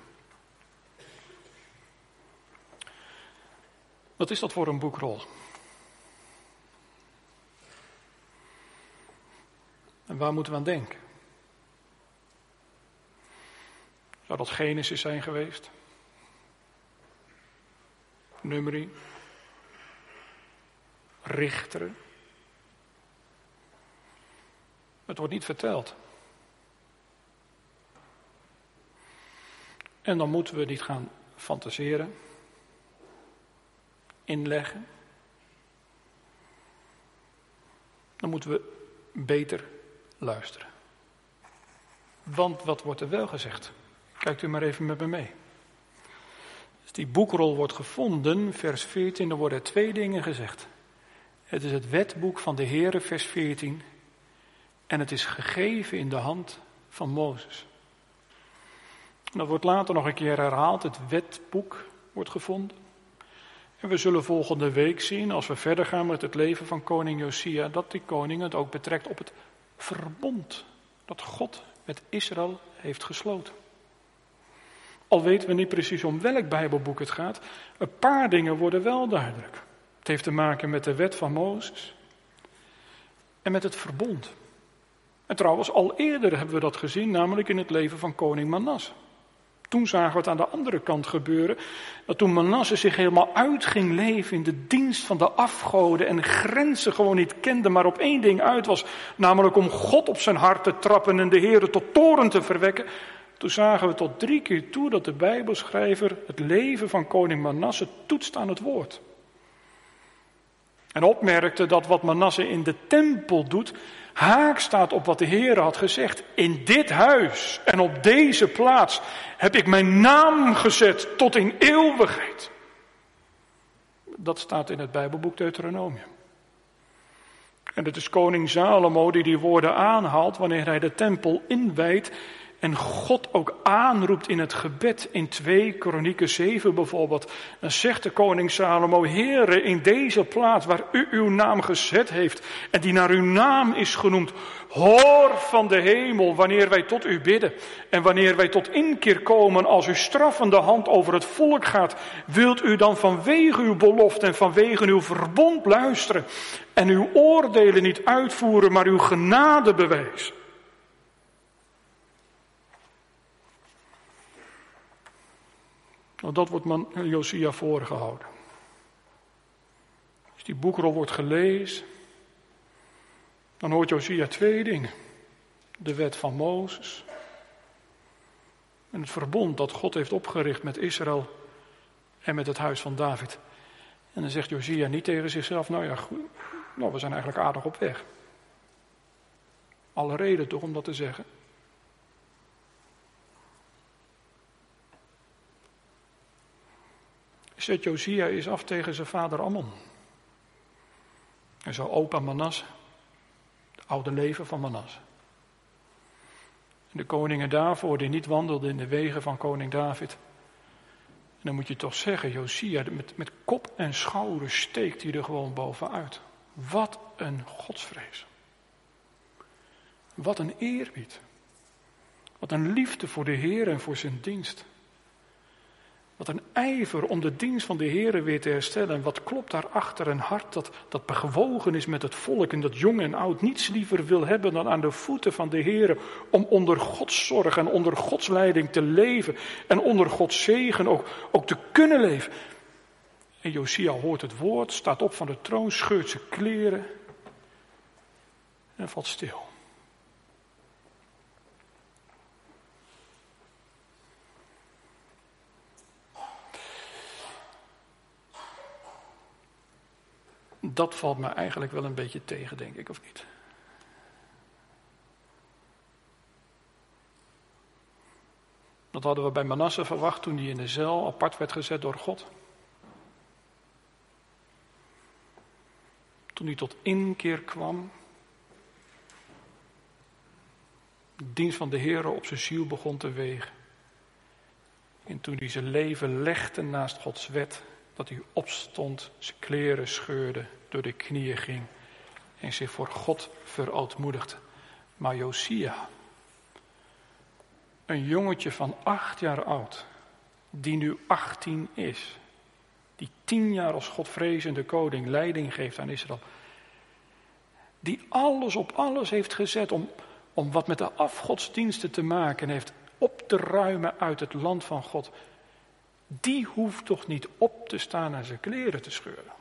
Wat is dat voor een boekrol? En waar moeten we aan denken? Zou dat Genesis zijn geweest? Numeri? Richteren? Het wordt niet verteld. En dan moeten we niet gaan fantaseren, inleggen. Dan moeten we beter luisteren. Want wat wordt er wel gezegd? Kijkt u maar even met me mee. Als die boekrol wordt gevonden, vers veertien, dan worden er twee dingen gezegd. Het is het wetboek van de Heere, vers veertien. En het is gegeven in de hand van Mozes. En dat wordt later nog een keer herhaald. Het wetboek wordt gevonden. En we zullen volgende week zien, als we verder gaan met het leven van koning Josia, dat die koning het ook betrekt op het verbond dat God met Israël heeft gesloten. Al weten we niet precies om welk Bijbelboek het gaat, een paar dingen worden wel duidelijk. Het heeft te maken met de wet van Mozes en met het verbond. En trouwens, al eerder hebben we dat gezien, namelijk in het leven van koning Manasse. Toen zagen we het aan de andere kant gebeuren, dat toen Manasse zich helemaal uit ging leven in de dienst van de afgoden en grenzen gewoon niet kende, maar op één ding uit was, namelijk om God op zijn hart te trappen en de Heere tot toorn te verwekken. Toen zagen we tot drie keer toe dat de Bijbelschrijver het leven van koning Manasse toetst aan het woord. En opmerkte dat wat Manasse in de tempel doet, haak staat op wat de Heer had gezegd. In dit huis en op deze plaats heb ik mijn naam gezet tot in eeuwigheid. Dat staat in het Bijbelboek Deuteronomium. En het is koning Salomo die die woorden aanhaalt wanneer hij de tempel inwijdt en God ook aanroept in het gebed in twee Kronieken zeven bijvoorbeeld. Dan zegt de koning Salomo, Heere, in deze plaats waar u uw naam gezet heeft en die naar uw naam is genoemd, hoor van de hemel wanneer wij tot u bidden. En wanneer wij tot inkeer komen als uw straffende hand over het volk gaat, wilt u dan vanwege uw belofte en vanwege uw verbond luisteren en uw oordelen niet uitvoeren, maar uw genade bewijzen. Nou, dat wordt man Josia voorgehouden. Als die boekrol wordt gelezen, dan hoort Josia twee dingen. De wet van Mozes en het verbond dat God heeft opgericht met Israël en met het huis van David. En dan zegt Josia niet tegen zichzelf, nou ja, goed, nou, we zijn eigenlijk aardig op weg. Alle reden toch om dat te zeggen. Zet Josia eens af tegen zijn vader Ammon. En zo opa Manasse, het oude leven van Manasse. En de koningen daarvoor die niet wandelden in de wegen van koning David. En dan moet je toch zeggen, Josia met, met kop en schouders steekt hij er gewoon bovenuit. Wat een godsvrees. Wat een eerbied. Wat een liefde voor de Heer en voor zijn dienst. Wat een ijver om de dienst van de Heere weer te herstellen. En wat klopt daarachter een hart dat, dat bewogen is met het volk. En dat jong en oud niets liever wil hebben dan aan de voeten van de Heere. Om onder Gods zorg en onder Gods leiding te leven. En onder Gods zegen ook, ook te kunnen leven. En Josia hoort het woord, staat op van de troon, scheurt zijn kleren. En valt stil. Dat valt me eigenlijk wel een beetje tegen, denk ik, of niet? Dat hadden we bij Manasse verwacht toen hij in de cel apart werd gezet door God. Toen hij tot inkeer kwam. De dienst van de Heer op zijn ziel begon te wegen. En toen hij zijn leven legde naast Gods wet. Dat hij opstond, zijn kleren scheurde, door de knieën ging en zich voor God verootmoedigde. Maar Josia, een jongetje van acht jaar oud, die nu achttien is, die tien jaar als godvrezende koning leiding geeft aan Israël, die alles op alles heeft gezet om, om wat met de afgodsdiensten te maken heeft, op te ruimen uit het land van God, die hoeft toch niet op te staan en zijn kleren te scheuren.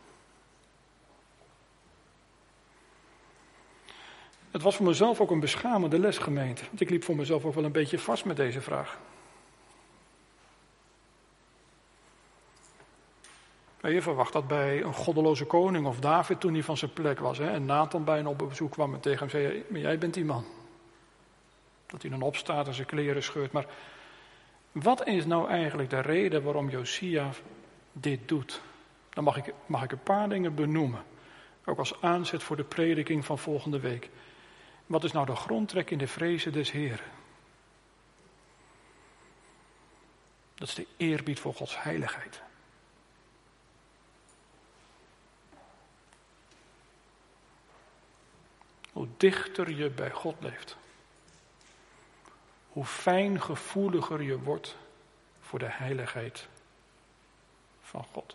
Het was voor mezelf ook een beschamende les, gemeente, want ik liep voor mezelf ook wel een beetje vast met deze vraag. Je verwacht dat bij een goddeloze koning of David toen hij van zijn plek was, hè, en Nathan bijna op bezoek kwam en tegen hem zei, maar jij bent die man. Dat hij dan opstaat en zijn kleren scheurt. Maar wat is nou eigenlijk de reden waarom Josia dit doet? Dan mag ik, mag ik een paar dingen benoemen. Ook als aanzet voor de prediking van volgende week. Wat is nou de grondtrek in de vrezen des Heren? Dat is de eerbied voor Gods heiligheid. Hoe dichter je bij God leeft, hoe fijngevoeliger je wordt voor de heiligheid van God.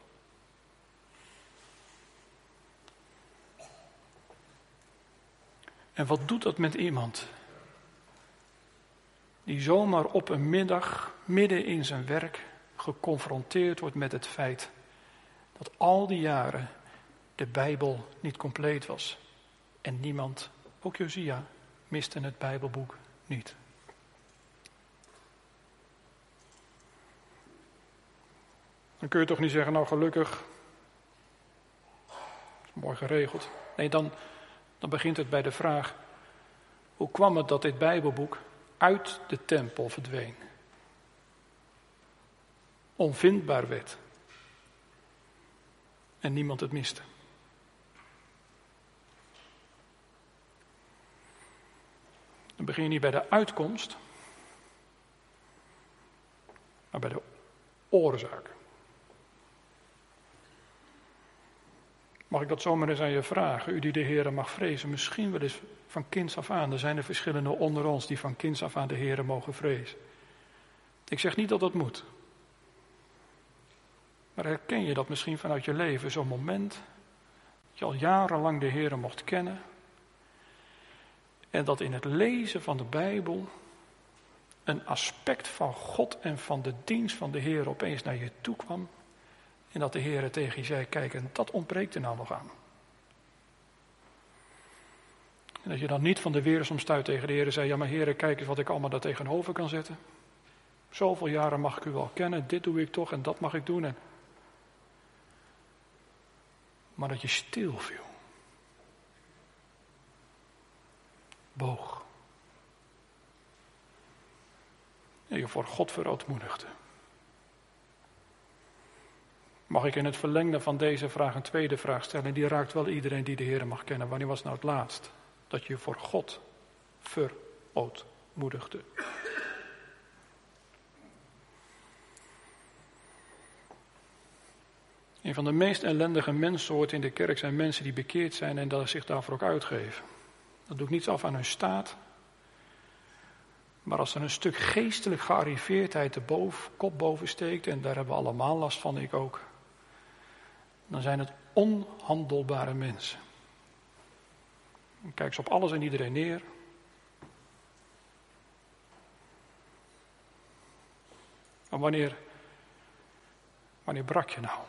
En wat doet dat met iemand die zomaar op een middag, midden in zijn werk, geconfronteerd wordt met het feit dat al die jaren de Bijbel niet compleet was en niemand, ook Josia, miste het Bijbelboek niet. Dan kun je toch niet zeggen, nou gelukkig, dat is mooi geregeld. Nee, dan, dan begint het bij de vraag, hoe kwam het dat dit Bijbelboek uit de tempel verdween? Onvindbaar werd. En niemand het miste. Dan begin je niet bij de uitkomst, maar bij de oorzaak. Mag ik dat zomaar eens aan je vragen, u die de Heere mag vrezen, misschien wel eens van kinds af aan. Er zijn er verschillende onder ons die van kinds af aan de Heere mogen vrezen. Ik zeg niet dat dat moet. Maar herken je dat misschien vanuit je leven, zo'n moment dat je al jarenlang de Heere mocht kennen en dat in het lezen van de Bijbel een aspect van God en van de dienst van de Heer opeens naar je toe kwam. En dat de Heer tegen je zei, kijk, en dat ontbreekt er nou nog aan. En dat je dan niet van de weersomstuit tegen de Heer zei, ja maar Heer, kijk eens wat ik allemaal daar tegenover kan zetten. Zoveel jaren mag ik u wel kennen, dit doe ik toch en dat mag ik doen. En... Maar dat je stil viel. Boog. En je voor God verootmoedigde. Mag ik in het verlengde van deze vraag een tweede vraag stellen? Die raakt wel iedereen die de Heer mag kennen. Wanneer was nou het laatst dat je voor God verootmoedigde? Een van de meest ellendige menssoorten in de kerk zijn mensen die bekeerd zijn en dat zich daarvoor ook uitgeven. Dat doet niets af aan hun staat. Maar als er een stuk geestelijk gearriveerdheid de boven, kop boven steekt, en daar hebben we allemaal last van, ik ook, dan zijn het onhandelbare mensen. Dan kijken ze op alles en iedereen neer. Maar wanneer, wanneer brak je nou?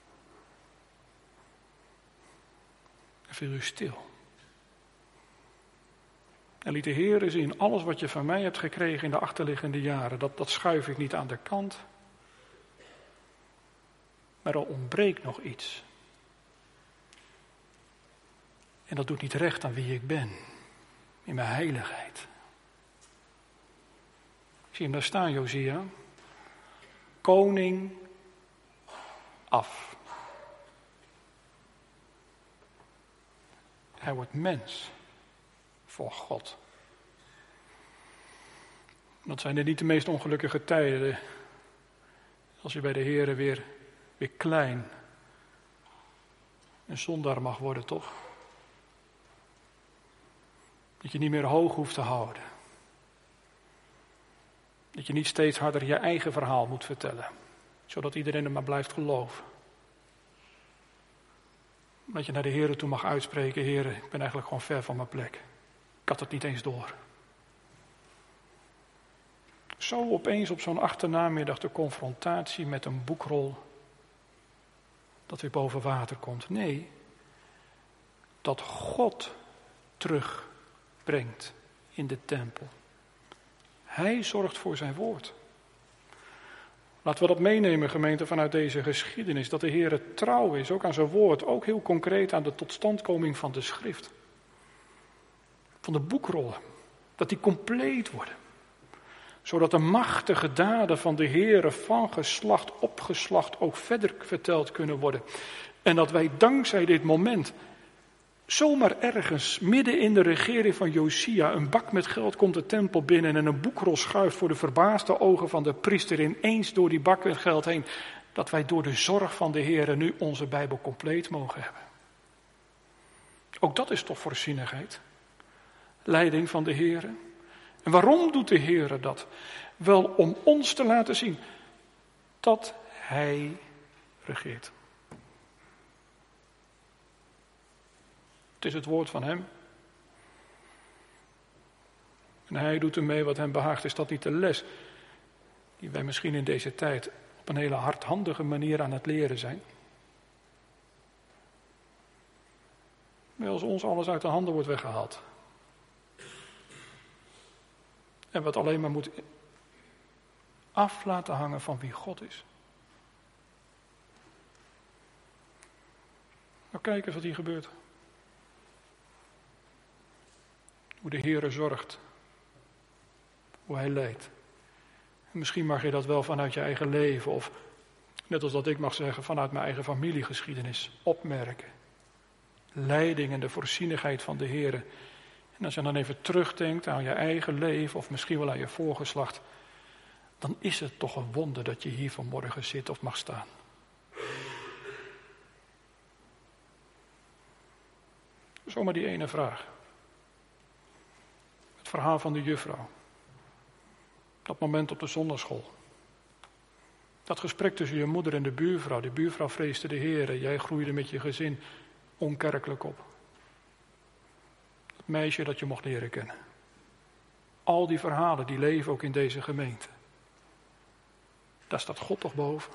En viel u stil? En liet de Heer zien, alles wat je van mij hebt gekregen in de achterliggende jaren, dat, dat schuif ik niet aan de kant. Maar er ontbreekt nog iets. En dat doet niet recht aan wie ik ben. In mijn heiligheid. Ik zie hem daar staan, Josia. Koning af. Hij wordt mens. Voor God. Dat zijn er niet de meest ongelukkige tijden. Als je bij de Heere weer, weer klein. Een zondaar mag worden, toch? Dat je niet meer hoog hoeft te houden. Dat je niet steeds harder je eigen verhaal moet vertellen. Zodat iedereen er maar blijft geloven. Dat je naar de Heere toe mag uitspreken: Heere, ik ben eigenlijk gewoon ver van mijn plek. Ik had het niet eens door. Zo opeens op zo'n achternamiddag de confrontatie met een boekrol dat weer boven water komt. Nee, dat God terugbrengt in de tempel. Hij zorgt voor zijn woord. Laten we dat meenemen, gemeente, vanuit deze geschiedenis. Dat de Heer trouw is, ook aan zijn woord. Ook heel concreet aan de totstandkoming van de schrift. Van de boekrollen. Dat die compleet worden. Zodat de machtige daden van de Heer van geslacht op geslacht ook verder verteld kunnen worden. En dat wij dankzij dit moment zomaar ergens midden in de regering van Josia een bak met geld komt de tempel binnen en een boekrol schuift voor de verbaasde ogen van de priester ineens door die bak met geld heen. Dat wij door de zorg van de Heer nu onze Bijbel compleet mogen hebben. Ook dat is toch voorzienigheid. Leiding van de Heer. En waarom doet de Heer dat? Wel om ons te laten zien dat Hij regeert. Het is het woord van Hem. En Hij doet ermee wat Hem behaagt. Is dat niet de les die wij misschien in deze tijd op een hele hardhandige manier aan het leren zijn? Maar als ons alles uit de handen wordt weggehaald. En wat alleen maar moet af laten hangen van wie God is. Nou, kijk eens wat hier gebeurt. Hoe de Heere zorgt. Hoe Hij leidt. En misschien mag je dat wel vanuit je eigen leven. Of net als dat ik mag zeggen vanuit mijn eigen familiegeschiedenis opmerken. Leiding en de voorzienigheid van de Heere. En als je dan even terugdenkt aan je eigen leven. Of misschien wel aan je voorgeslacht. Dan is het toch een wonder dat je hier vanmorgen zit of mag staan. Zomaar die ene vraag. Het verhaal van de juffrouw. Dat moment op de zondagschool. Dat gesprek tussen je moeder en de buurvrouw. De buurvrouw vreesde de Heere. Jij groeide met je gezin onkerkelijk op. Het meisje dat je mocht leren kennen. Al die verhalen die leven ook in deze gemeente. Daar staat God toch boven.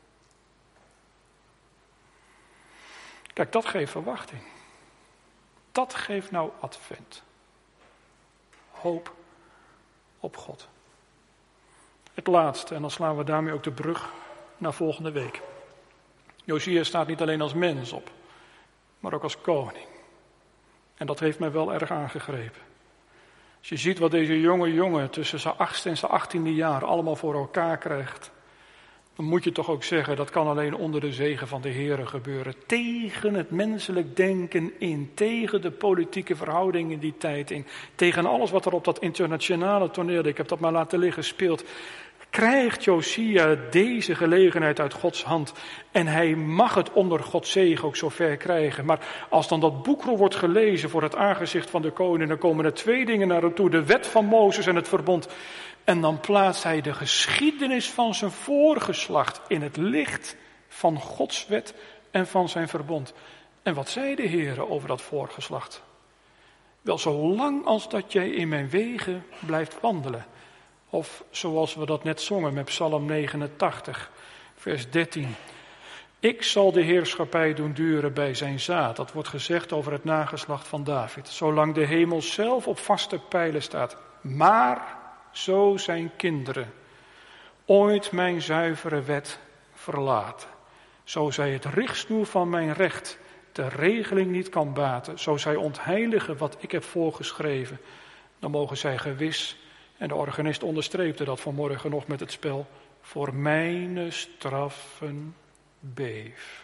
Kijk, dat geeft verwachting. Dat geeft nou advent. Hoop op God. Het laatste, en dan slaan we daarmee ook de brug naar volgende week. Josia staat niet alleen als mens op, maar ook als koning. En dat heeft mij wel erg aangegrepen. Als je ziet wat deze jonge jongen tussen zijn achtste en zijn achttiende jaar allemaal voor elkaar krijgt, dan moet je toch ook zeggen, dat kan alleen onder de zegen van de Heere gebeuren. Tegen het menselijk denken in, tegen de politieke verhoudingen in die tijd in, tegen alles wat er op dat internationale toneel, ik heb dat maar laten liggen, speelt. Krijgt Josia deze gelegenheid uit Gods hand en hij mag het onder Gods zegen ook zover krijgen. Maar als dan dat boekrol wordt gelezen voor het aangezicht van de koning, dan komen er twee dingen naar hem toe, de wet van Mozes en het verbond. En dan plaatst hij de geschiedenis van zijn voorgeslacht in het licht van Gods wet en van zijn verbond. En wat zei de Heere over dat voorgeslacht? Wel, zolang als dat jij in mijn wegen blijft wandelen. Of zoals we dat net zongen met Psalm negenentachtig, vers dertien. Ik zal de heerschappij doen duren bij zijn zaad. Dat wordt gezegd over het nageslacht van David. Zolang de hemel zelf op vaste pijlen staat. Maar zo zijn kinderen ooit mijn zuivere wet verlaten. Zo zij het richtsnoer van mijn recht de regeling niet kan baten. Zo zij ontheiligen wat ik heb voorgeschreven. Dan mogen zij gewis, en de organist onderstreepte dat vanmorgen nog met het spel, voor mijne straffen beef.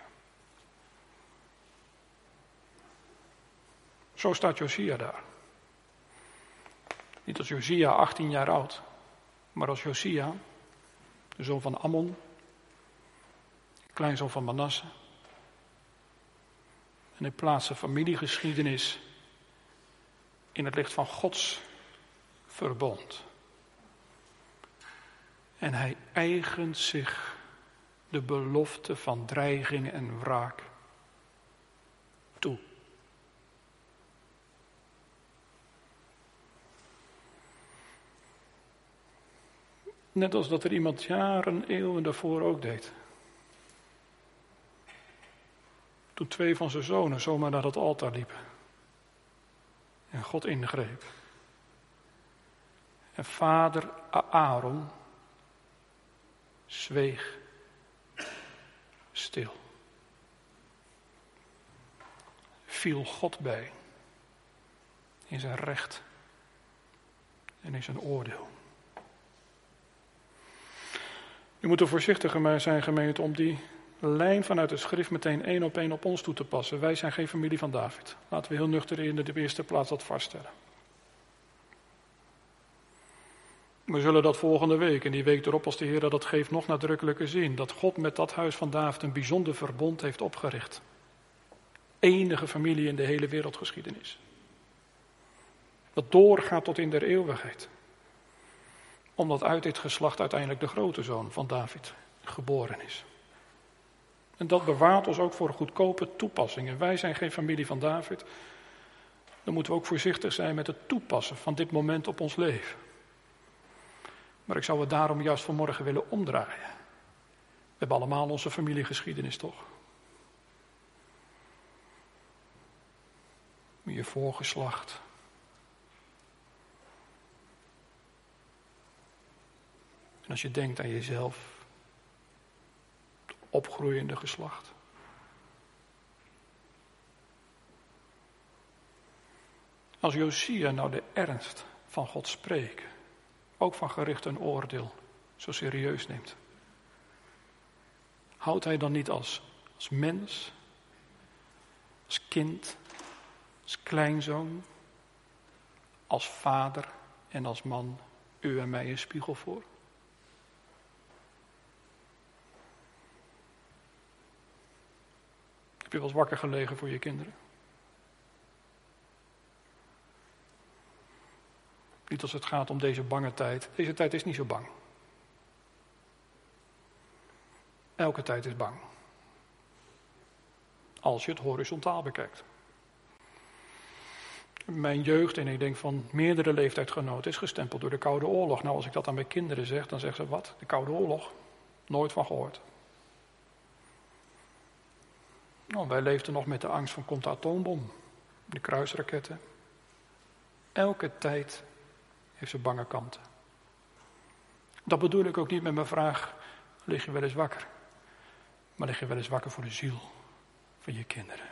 Zo staat Josia daar. Niet als Josia achttien jaar oud, maar als Josia, de zoon van Ammon, kleinzoon van Manasse. En hij plaatst de familiegeschiedenis in het licht van Gods verbond. En hij eigent zich de belofte van dreiging en wraak toe. Net als dat er iemand jaren, eeuwen daarvoor ook deed. Toen twee van zijn zonen zomaar naar dat altaar liepen. En God ingreep. En vader Aaron zweeg stil. Viel God bij in zijn recht en in zijn oordeel. U moet er voorzichtiger zijn, gemeente, om die lijn vanuit de schrift meteen één op één op ons toe te passen. Wij zijn geen familie van David. Laten we heel nuchter in de eerste plaats dat vaststellen. We zullen dat volgende week en die week erop, als de Heer dat geeft, nog nadrukkelijker zien. Dat God met dat huis van David een bijzonder verbond heeft opgericht. Enige familie in de hele wereldgeschiedenis. Dat doorgaat tot in der eeuwigheid. Omdat uit dit geslacht uiteindelijk de grote zoon van David geboren is. En dat bewaart ons ook voor goedkope toepassingen. Wij zijn geen familie van David. Dan moeten we ook voorzichtig zijn met het toepassen van dit moment op ons leven. Maar ik zou het daarom juist vanmorgen willen omdraaien. We hebben allemaal onze familiegeschiedenis, toch? Je voorgeslacht. En als je denkt aan jezelf, het opgroeiende geslacht. Als Josia nou de ernst van God spreken, ook van gericht en oordeel, zo serieus neemt, houdt hij dan niet als, als mens, als kind, als kleinzoon, als vader en als man u en mij een spiegel voor? Heb je wel eens wakker gelegen voor je kinderen? Niet als het gaat om deze bange tijd. Deze tijd is niet zo bang. Elke tijd is bang. Als je het horizontaal bekijkt. Mijn jeugd, en ik denk van meerdere leeftijdgenoten, is gestempeld door de Koude Oorlog. Nou, als ik dat aan mijn kinderen zeg, dan zeggen ze, wat? De Koude Oorlog? Nooit van gehoord. Nou, wij leefden nog met de angst van, komt de atoombom? De kruisraketten. Elke tijd heeft zijn bange kanten. Dat bedoel ik ook niet met mijn vraag, lig je wel eens wakker? Maar lig je wel eens wakker voor de ziel van je kinderen?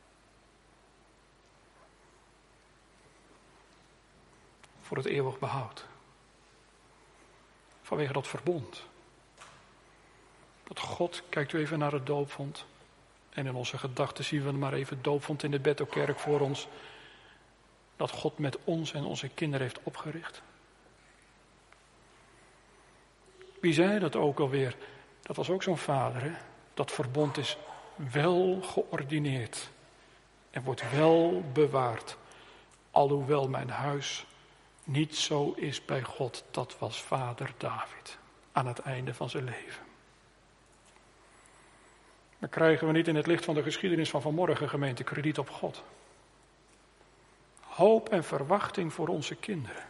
Voor het eeuwig behoud. Vanwege dat verbond. Dat God, kijkt u even naar het doopvond. En in onze gedachten zien we maar even het doopvond in de Bethelkerk voor ons. Dat God met ons en onze kinderen heeft opgericht. Wie zei dat ook alweer? Dat was ook zo'n vader, hè? Dat verbond is wel geordineerd. En wordt wel bewaard. Alhoewel mijn huis niet zo is bij God. Dat was vader David. Aan het einde van zijn leven. Dan krijgen we niet in het licht van de geschiedenis van vanmorgen, gemeente, krediet op God. Hoop en verwachting voor onze kinderen.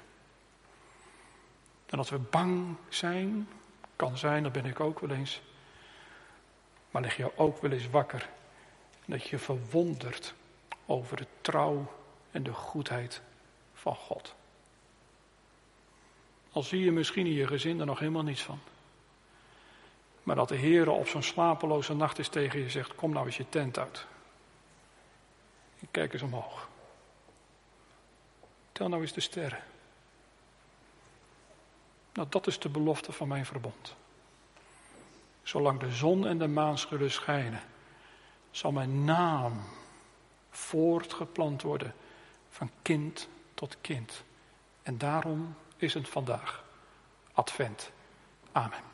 En als we bang zijn, kan zijn, dat ben ik ook wel eens. Maar lig je ook wel eens wakker. Dat je verwondert over de trouw en de goedheid van God. Al zie je misschien in je gezin er nog helemaal niets van. Maar dat de Heer op zo'n slapeloze nacht is tegen je zegt, kom nou eens je tent uit. En kijk eens omhoog. Tel nou eens de sterren. Nou, dat is de belofte van mijn verbond. Zolang de zon en de maan zullen schijnen, zal mijn naam voortgeplant worden van kind tot kind. En daarom is het vandaag Advent. Amen.